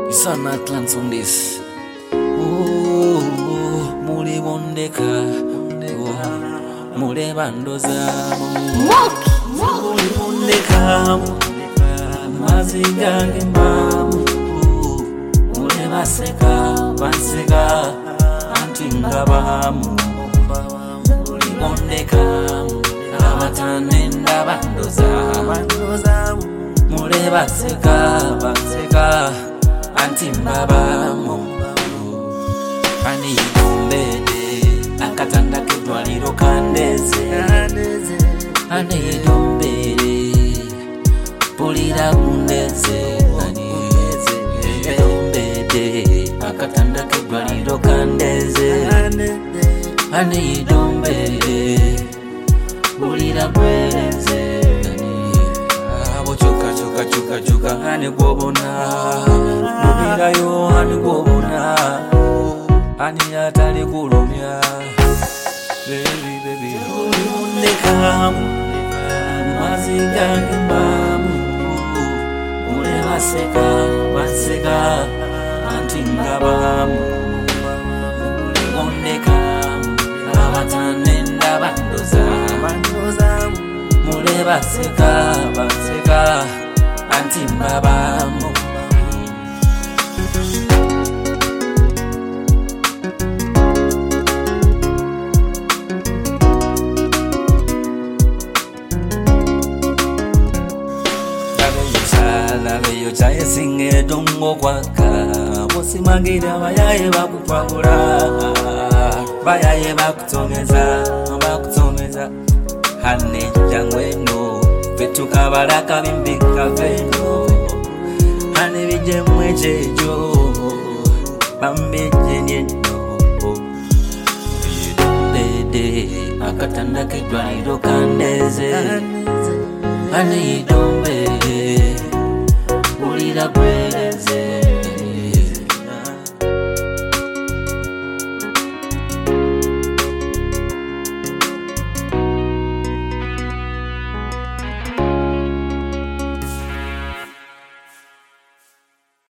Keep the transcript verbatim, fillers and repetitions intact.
Son Atlants on this. Oh, muli bondeka. Oh, muli bandoza. Muli bondeka. Maziga ngembamu. Muli baseka, baseka. Antinga bamu. Muli bondeka. Abatane ndabandoza. Bandoza. Muli baseka, baseka. Antimba Ani dombede akatanda kedwaliro kandeze Ani dombede polira kundeze Ani dombede akatanda kedwaliro kandeze Ani dombede polira kundeze Choka choka choka choka hani gobona Mubira yo hani gobona Hani atali kulumya Baby baby Nekamu Maziga ngembamu Mule baseka baseka Antinga bamu Mule nekamu Abatane ndabandoza Bandoza Mule baseka baseka Antimba bamu Lave yo chaye singe dongo kwaka Bosi mangira bayaye bakutwagura Bayaye bakutongeza Bakutongeza Hane jangweno Vetu kabaraka bimbika veno Hane vije mwechejo Bambeje nyeno Dede akatanda kedwaliro kandeze Hane idombe Ulira kweleze